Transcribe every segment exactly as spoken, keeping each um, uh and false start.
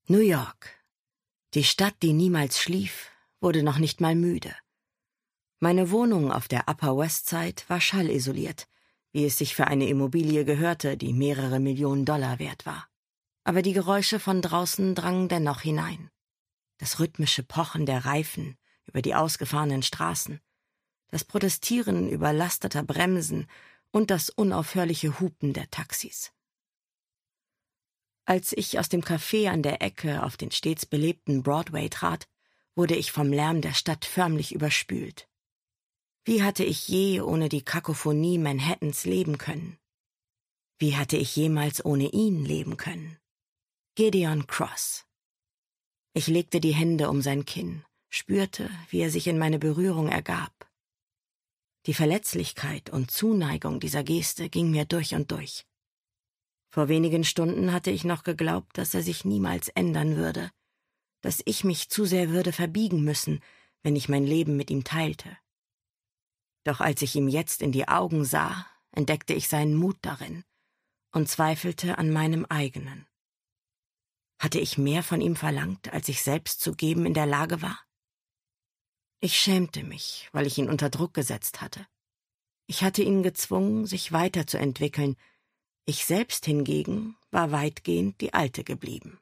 New York. Die Stadt, die niemals schlief, wurde noch nicht mal müde. Meine Wohnung auf der Upper West Side war schallisoliert, wie es sich für eine Immobilie gehörte, die mehrere Millionen Dollar wert war. Aber die Geräusche von draußen drangen dennoch hinein. Das rhythmische Pochen der Reifen über die ausgefahrenen Straßen, das Protestieren überlasteter Bremsen und das unaufhörliche Hupen der Taxis. Als ich aus dem Café an der Ecke auf den stets belebten Broadway trat, wurde ich vom Lärm der Stadt förmlich überspült. Wie hatte ich je ohne die Kakophonie Manhattans leben können? Wie hatte ich jemals ohne ihn leben können? Gideon Cross. Ich legte die Hände um sein Kinn, spürte, wie er sich in meine Berührung ergab. Die Verletzlichkeit und Zuneigung dieser Geste ging mir durch und durch. Vor wenigen Stunden hatte ich noch geglaubt, dass er sich niemals ändern würde, dass ich mich zu sehr würde verbiegen müssen, wenn ich mein Leben mit ihm teilte. Doch als ich ihm jetzt in die Augen sah, entdeckte ich seinen Mut darin und zweifelte an meinem eigenen. Hatte ich mehr von ihm verlangt, als ich selbst zu geben in der Lage war? Ich schämte mich, weil ich ihn unter Druck gesetzt hatte. Ich hatte ihn gezwungen, sich weiterzuentwickeln. Ich selbst hingegen war weitgehend die Alte geblieben.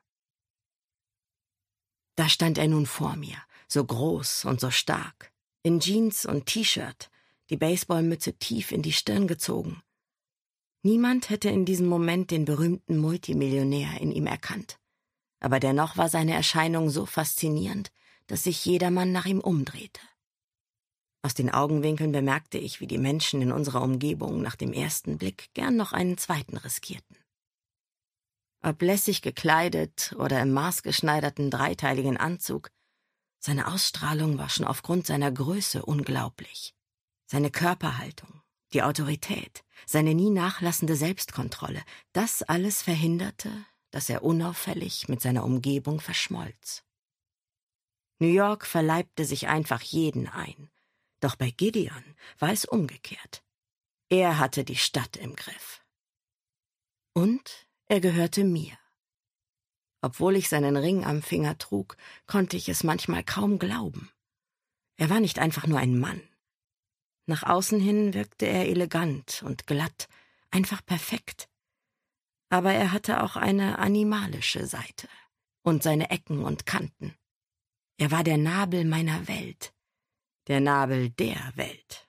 Da stand er nun vor mir, so groß und so stark, in Jeans und T-Shirt, die Baseballmütze tief in die Stirn gezogen. Niemand hätte in diesem Moment den berühmten Multimillionär in ihm erkannt. Aber dennoch war seine Erscheinung so faszinierend, dass sich jedermann nach ihm umdrehte. Aus den Augenwinkeln bemerkte ich, wie die Menschen in unserer Umgebung nach dem ersten Blick gern noch einen zweiten riskierten. Ob lässig gekleidet oder im maßgeschneiderten dreiteiligen Anzug, seine Ausstrahlung war schon aufgrund seiner Größe unglaublich. Seine Körperhaltung, die Autorität, seine nie nachlassende Selbstkontrolle, das alles verhinderte, dass er unauffällig mit seiner Umgebung verschmolz. New York verleibte sich einfach jeden ein, doch bei Gideon war es umgekehrt. Er hatte die Stadt im Griff. Und er gehörte mir. Obwohl ich seinen Ring am Finger trug, konnte ich es manchmal kaum glauben. Er war nicht einfach nur ein Mann. Nach außen hin wirkte er elegant und glatt, einfach perfekt. Aber er hatte auch eine animalische Seite und seine Ecken und Kanten. Er war der Nabel meiner Welt, der Nabel der Welt.